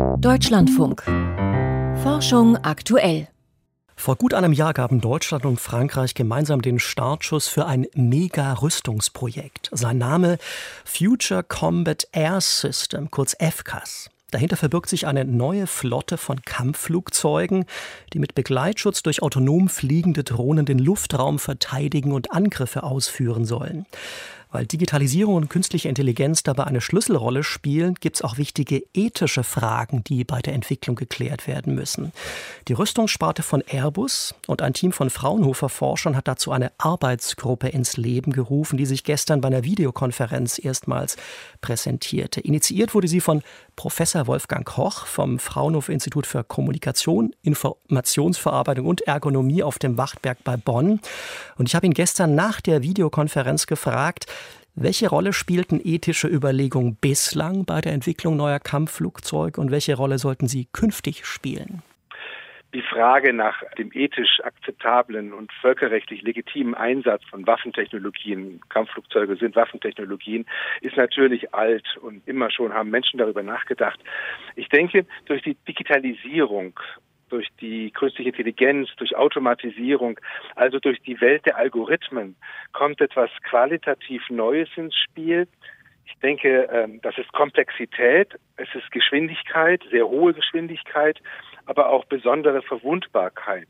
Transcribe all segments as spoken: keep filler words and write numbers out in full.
Deutschlandfunk. Forschung aktuell. Vor gut einem Jahr gaben Deutschland und Frankreich gemeinsam den Startschuss für ein Mega-Rüstungsprojekt. Sein Name Future Combat Air System, kurz F C A S. Dahinter verbirgt sich eine neue Flotte von Kampfflugzeugen, die mit Begleitschutz durch autonom fliegende Drohnen den Luftraum verteidigen und Angriffe ausführen sollen. Weil Digitalisierung und künstliche Intelligenz dabei eine Schlüsselrolle spielen, gibt es auch wichtige ethische Fragen, die bei der Entwicklung geklärt werden müssen. Die Rüstungssparte von Airbus und ein Team von Fraunhofer-Forschern hat dazu eine Arbeitsgruppe ins Leben gerufen, die sich gestern bei einer Videokonferenz erstmals präsentierte. Initiiert wurde sie von Professor Wolfgang Koch vom Fraunhofer-Institut für Kommunikation, Informationsverarbeitung und Ergonomie auf dem Wachtberg bei Bonn. Und ich habe ihn gestern nach der Videokonferenz gefragt, welche Rolle spielten ethische Überlegungen bislang bei der Entwicklung neuer Kampfflugzeuge und welche Rolle sollten sie künftig spielen? Die Frage nach dem ethisch akzeptablen und völkerrechtlich legitimen Einsatz von Waffentechnologien, Kampfflugzeuge sind Waffentechnologien, ist natürlich alt und immer schon haben Menschen darüber nachgedacht. Ich denke, durch die Digitalisierung, durch die künstliche Intelligenz, durch Automatisierung, also durch die Welt der Algorithmen, kommt etwas qualitativ Neues ins Spiel. Ich denke, das ist Komplexität, es ist Geschwindigkeit, sehr hohe Geschwindigkeit, aber auch besondere Verwundbarkeit.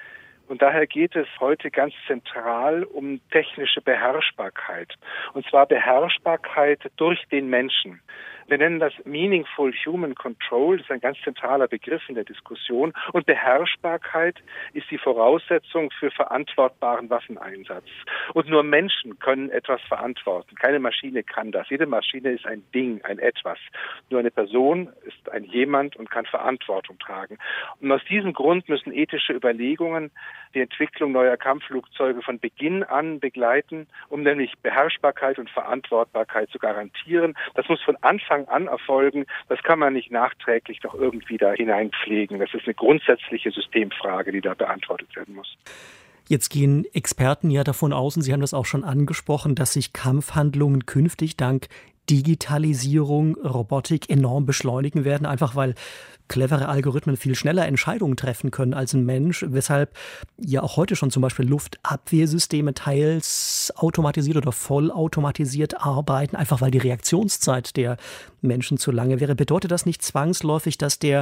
Und daher geht es heute ganz zentral um technische Beherrschbarkeit. Und zwar Beherrschbarkeit durch den Menschen. Wir nennen das Meaningful Human Control, das ist ein ganz zentraler Begriff in der Diskussion. Und Beherrschbarkeit ist die Voraussetzung für verantwortbaren Waffeneinsatz. Und nur Menschen können etwas verantworten. Keine Maschine kann das. Jede Maschine ist ein Ding, ein Etwas. Nur eine Person ist ein Jemand und kann Verantwortung tragen. Und aus diesem Grund müssen ethische Überlegungen die Entwicklung neuer Kampfflugzeuge von Beginn an begleiten, um nämlich Beherrschbarkeit und Verantwortbarkeit zu garantieren. Das muss von Anfang an erfolgen. Das kann man nicht nachträglich doch irgendwie da hineinpflegen. Das ist eine grundsätzliche Systemfrage, die da beantwortet werden muss. Jetzt gehen Experten ja davon aus, und Sie haben das auch schon angesprochen, dass sich Kampfhandlungen künftig dank Digitalisierung, Robotik enorm beschleunigen werden, einfach weil clevere Algorithmen viel schneller Entscheidungen treffen können als ein Mensch, weshalb ja auch heute schon zum Beispiel Luftabwehrsysteme teils automatisiert oder vollautomatisiert arbeiten, einfach weil die Reaktionszeit der Menschen zu lange wäre. Bedeutet das nicht zwangsläufig, dass der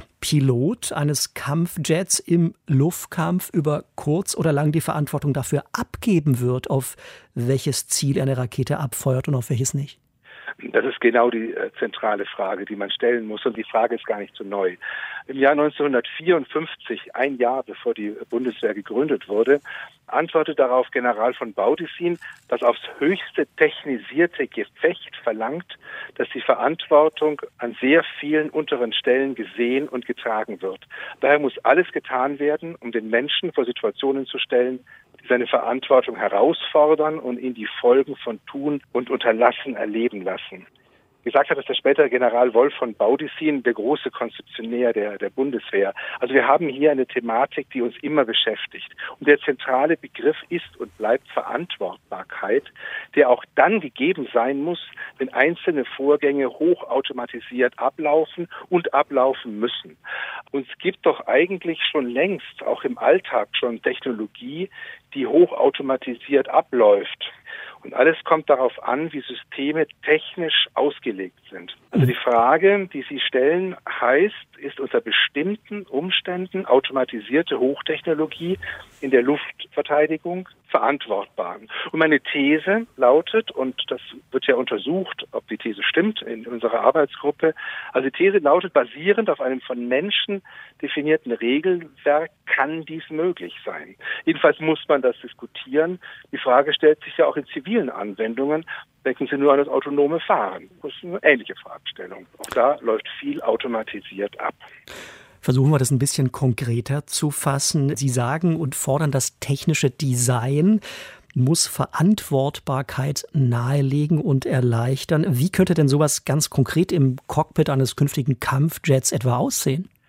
Pilot eines Kampfjets im Luftkampf über kurz oder lang die Verantwortung dafür abgeben wird, auf welches Ziel er eine Rakete abfeuert und auf welches nicht? Das ist genau die äh, zentrale Frage, die man stellen muss. Und die Frage ist gar nicht so neu. Im Jahr neunzehnhundertvierundfünfzig, ein Jahr bevor die Bundeswehr gegründet wurde, antwortet darauf General von Baudissin, das aufs höchste technisierte Gefecht verlangt, dass die Verantwortung an sehr vielen unteren Stellen gesehen und getragen wird. Daher muss alles getan werden, um den Menschen vor Situationen zu stellen, die seine Verantwortung herausfordern und ihn die Folgen von Tun und Unterlassen erleben lassen. Gesagt hat es der spätere General Wolf von Baudissin, der große Konzeptionär der, der Bundeswehr. Also wir haben hier eine Thematik, die uns immer beschäftigt. Und der zentrale Begriff ist und bleibt Verantwortbarkeit, der auch dann gegeben sein muss, wenn einzelne Vorgänge hochautomatisiert ablaufen und ablaufen müssen. Und es gibt doch eigentlich schon längst, auch im Alltag schon Technologie, die hochautomatisiert abläuft. Und alles kommt darauf an, wie Systeme technisch ausgelegt sind. Also die Frage, die Sie stellen, heißt, ist unter bestimmten Umständen automatisierte Hochtechnologie in der Luftverteidigung verantwortbar? Und meine These lautet, und das wird ja untersucht, ob die These stimmt in unserer Arbeitsgruppe, also die These lautet, basierend auf einem von Menschen definierten Regelwerk kann dies möglich sein. Jedenfalls muss man das diskutieren. Die Frage stellt sich ja auch in zivilen Anwendungen. Denken Sie nur an das autonome Fahren. Das ist eine ähnliche Fragestellung. Auch da läuft viel automatisiert ab. Versuchen wir das ein bisschen konkreter zu fassen. Sie sagen und fordern, das technische Design muss Verantwortbarkeit nahelegen und erleichtern. Wie könnte denn sowas ganz konkret im Cockpit eines künftigen Kampfjets etwa aussehen?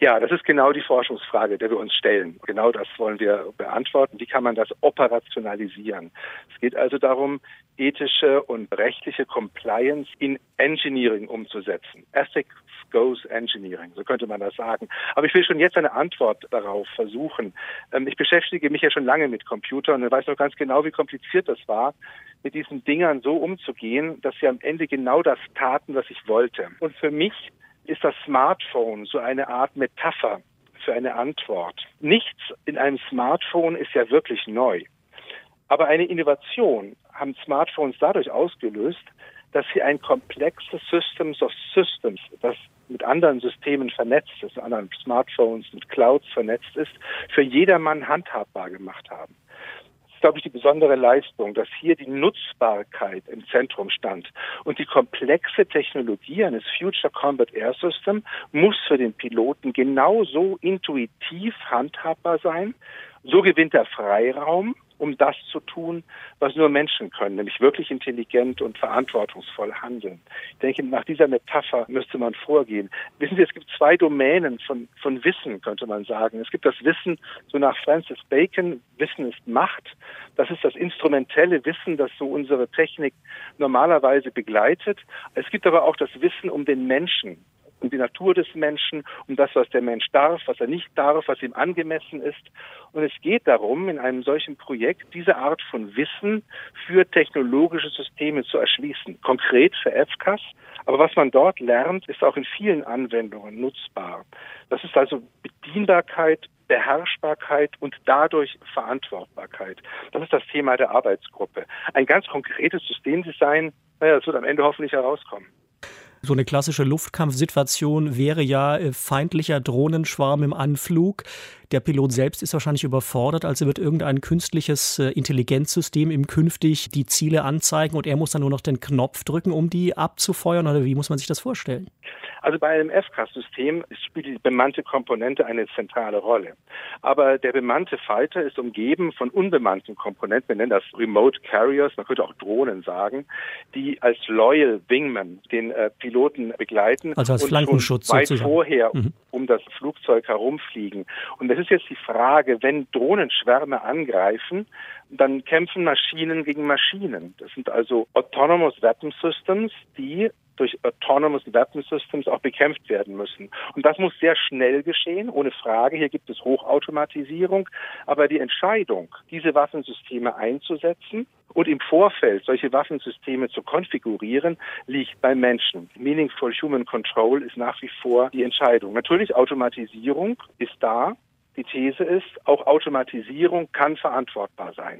Ja, das ist genau die Forschungsfrage, der wir uns stellen. Genau das wollen wir beantworten. Wie kann man das operationalisieren? Es geht also darum, ethische und rechtliche Compliance in Engineering umzusetzen. Ethics goes Engineering, so könnte man das sagen. Aber ich will schon jetzt eine Antwort darauf versuchen. Ich beschäftige mich ja schon lange mit Computern und weiß noch ganz genau, wie kompliziert das war, mit diesen Dingern so umzugehen, dass sie am Ende genau das taten, was ich wollte. Und für mich ist das Smartphone so eine Art Metapher für eine Antwort. Nichts in einem Smartphone ist ja wirklich neu. Aber eine Innovation haben Smartphones dadurch ausgelöst, dass sie ein komplexes Systems of Systems, das mit anderen Systemen vernetzt ist, mit anderen Smartphones, mit Clouds vernetzt ist, für jedermann handhabbar gemacht haben. Das ist, glaube ich, die besondere Leistung, dass hier die Nutzbarkeit im Zentrum stand. Und die komplexe Technologie eines Future Combat Air System muss für den Piloten genauso intuitiv handhabbar sein. So gewinnt er Freiraum, um das zu tun, was nur Menschen können, nämlich wirklich intelligent und verantwortungsvoll handeln. Ich denke, nach dieser Metapher müsste man vorgehen. Wissen Sie, es gibt zwei Domänen von, von Wissen, könnte man sagen. Es gibt das Wissen, so nach Francis Bacon, Wissen ist Macht. Das ist das instrumentelle Wissen, das so unsere Technik normalerweise begleitet. Es gibt aber auch das Wissen um den Menschen, um die Natur des Menschen, um das, was der Mensch darf, was er nicht darf, was ihm angemessen ist. Und es geht darum, in einem solchen Projekt diese Art von Wissen für technologische Systeme zu erschließen. Konkret für F C A S. Aber was man dort lernt, ist auch in vielen Anwendungen nutzbar. Das ist also Bedienbarkeit, Beherrschbarkeit und dadurch Verantwortbarkeit. Das ist das Thema der Arbeitsgruppe. Ein ganz konkretes Systemdesign, naja, das wird am Ende hoffentlich herauskommen. So eine klassische Luftkampfsituation wäre ja äh, feindlicher Drohnenschwarm im Anflug. Der Pilot selbst ist wahrscheinlich überfordert, also wird irgendein künstliches äh, Intelligenzsystem ihm künftig die Ziele anzeigen und er muss dann nur noch den Knopf drücken, um die abzufeuern, oder wie muss man sich das vorstellen? Also bei einem F C A S-System spielt die bemannte Komponente eine zentrale Rolle. Aber der bemannte Fighter ist umgeben von unbemannten Komponenten, wir nennen das Remote Carriers, man könnte auch Drohnen sagen, die als Loyal Wingmen den äh, Piloten begleiten. Also als Flankenschutz und weit sozusagen. vorher Mhm. um das Flugzeug herumfliegen. Und das ist jetzt die Frage, wenn Drohnenschwärme angreifen, dann kämpfen Maschinen gegen Maschinen. Das sind also Autonomous Weapon Systems, die durch Autonomous Weapon Systems auch bekämpft werden müssen. Und das muss sehr schnell geschehen, ohne Frage. Hier gibt es Hochautomatisierung. Aber die Entscheidung, diese Waffensysteme einzusetzen und im Vorfeld solche Waffensysteme zu konfigurieren, liegt beim Menschen. Meaningful Human Control ist nach wie vor die Entscheidung. Natürlich, Automatisierung ist da. Die These ist, auch Automatisierung kann verantwortbar sein.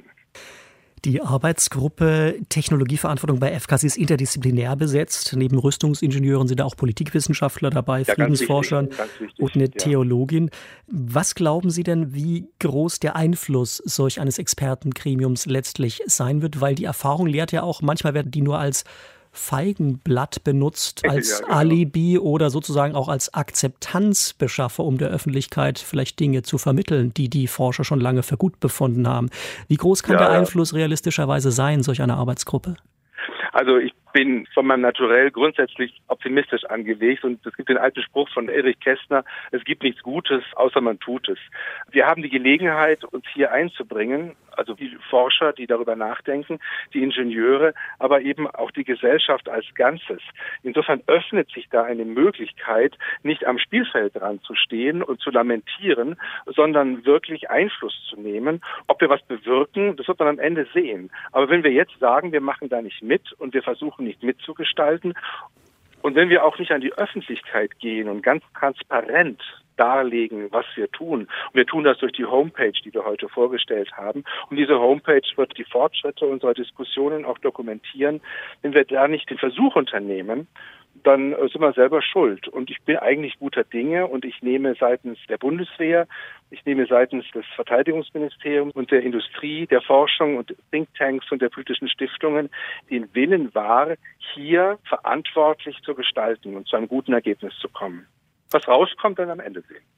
Die Arbeitsgruppe Technologieverantwortung bei F C A S ist interdisziplinär besetzt. Neben Rüstungsingenieuren sind da auch Politikwissenschaftler dabei, ja, Friedensforschern ganz wichtig, ganz wichtig, und eine ja. Theologin. Was glauben Sie denn, wie groß der Einfluss solch eines Expertengremiums letztlich sein wird? Weil die Erfahrung lehrt ja auch, manchmal werden die nur als Feigenblatt benutzt, als ja, genau. Alibi oder sozusagen auch als Akzeptanzbeschaffer, um der Öffentlichkeit vielleicht Dinge zu vermitteln, die die Forscher schon lange für gut befunden haben. Wie groß kann ja, der Einfluss realistischerweise sein, solch einer Arbeitsgruppe? Also ich bin von meinem Naturell grundsätzlich optimistisch angelegt und es gibt den alten Spruch von Erich Kästner, es gibt nichts Gutes, außer man tut es. Wir haben die Gelegenheit, uns hier einzubringen, also die Forscher, die darüber nachdenken, die Ingenieure, aber eben auch die Gesellschaft als Ganzes. Insofern öffnet sich da eine Möglichkeit, nicht am Spielfeld dran zu stehen und zu lamentieren, sondern wirklich Einfluss zu nehmen. Ob wir was bewirken, das wird man am Ende sehen. Aber wenn wir jetzt sagen, wir machen da nicht mit und wir versuchen nicht mitzugestalten und wenn wir auch nicht an die Öffentlichkeit gehen und ganz transparent darlegen, was wir tun. Und wir tun das durch die Homepage, die wir heute vorgestellt haben. Und diese Homepage wird die Fortschritte unserer Diskussionen auch dokumentieren. Wenn wir da nicht den Versuch unternehmen, dann sind wir selber schuld. Und ich bin eigentlich guter Dinge und ich nehme seitens der Bundeswehr, ich nehme seitens des Verteidigungsministeriums und der Industrie, der Forschung und Thinktanks und der politischen Stiftungen den Willen wahr, hier verantwortlich zu gestalten und zu einem guten Ergebnis zu kommen. Was rauskommt, dann am Ende sehen.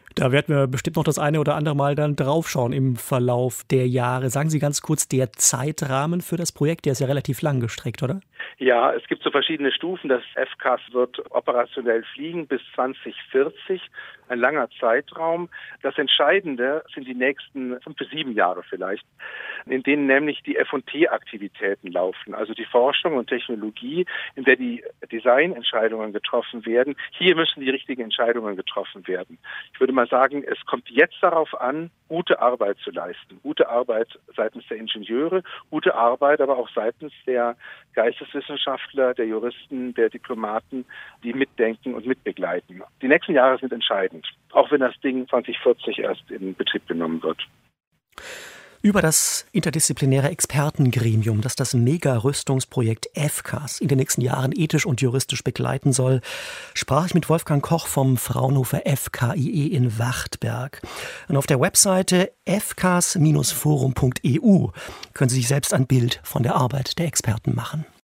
Da werden wir bestimmt noch das eine oder andere Mal dann draufschauen im Verlauf der Jahre. Sagen Sie ganz kurz, der Zeitrahmen für das Projekt, der ist ja relativ lang gestreckt, oder? Ja, es gibt so verschiedene Stufen. Das F C A S wird operationell fliegen bis zwanzig vierzig, ein langer Zeitraum. Das Entscheidende sind die nächsten fünf bis sieben Jahre vielleicht, in denen nämlich die F und T-Aktivitäten laufen, also die Forschung und Technologie, in der die Designentscheidungen getroffen werden. Hier müssen die richtigen Entscheidungen getroffen werden. Ich würde mal sagen, es kommt jetzt darauf an, gute Arbeit zu leisten. Gute Arbeit seitens der Ingenieure, gute Arbeit aber auch seitens der Geisteswissenschaftler, der Juristen, der Diplomaten, die mitdenken und mitbegleiten. Die nächsten Jahre sind entscheidend, auch wenn das Ding zwanzig vierzig erst in Betrieb genommen wird. Über das interdisziplinäre Expertengremium, das das Mega-Rüstungsprojekt F C A S in den nächsten Jahren ethisch und juristisch begleiten soll, sprach ich mit Wolfgang Koch vom Fraunhofer F K I E in Wachtberg. Und auf der Webseite f k a s Bindestrich forum punkt e u können Sie sich selbst ein Bild von der Arbeit der Experten machen.